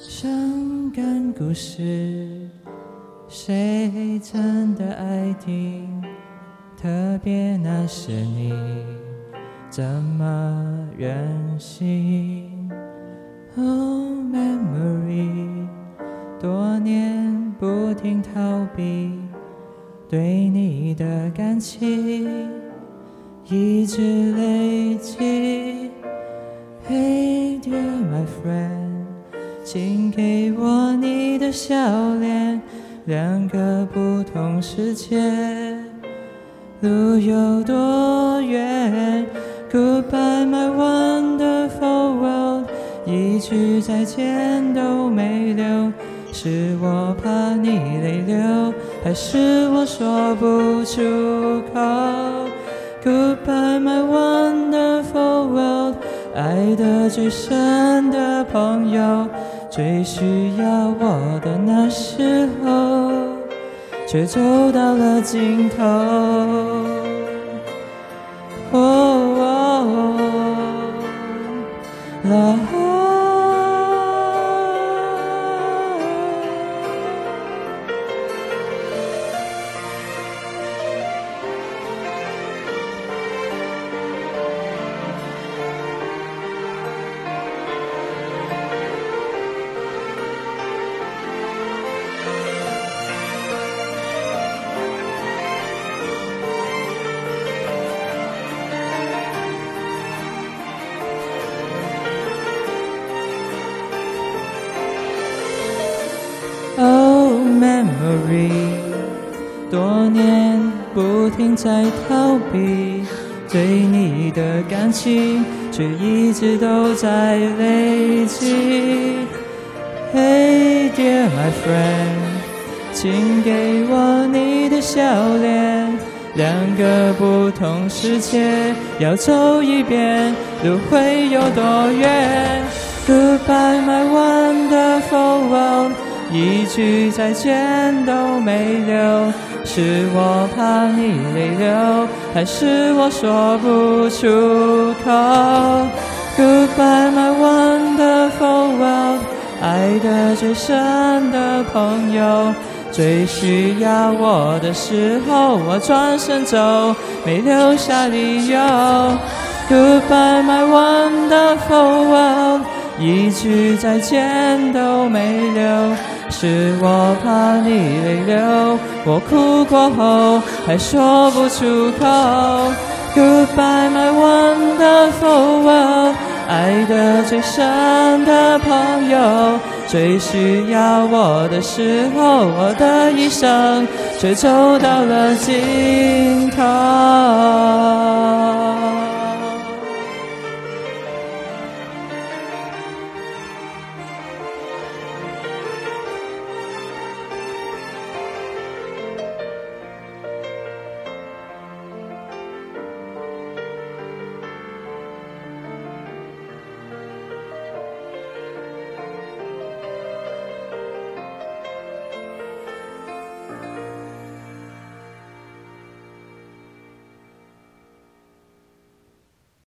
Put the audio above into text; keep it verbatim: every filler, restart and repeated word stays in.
伤感故事，谁真的爱听？特别那是你，怎么忍心 ？Oh memory， 多年不停逃避，对你的感情一直累积。Hey dear my friend， 请给我你的笑脸，两个不同世界，路有多远 ？Goodbye my wonderful world， 一句再见都没留，是我怕你泪流，还是我说不出口 ？Goodbye my wonderful world， 爱得最深的朋友，最需要我的那时候，却走到了尽头。哦哦哦Oh memory， 多年不停在逃避，对你的感情却一直都在累积。Hey dear my friend， 请给我你的笑脸，两个不同世界要走一遍，路会有多远 ？Goodbye my wonderful world，一句再见都没留，是我怕你泪流，还是我说不出口 ？Goodbye my wonderful world， 爱得最深的朋友，最需要我的时候，我转身走，没留下理由。Goodbye my wonderful world， 一句再见都没留。是我怕你泪流，我哭过后还说不出口。Goodbye my wonderful world， 爱得最深的朋友，最需要我的时候，我的一生却走到了尽头。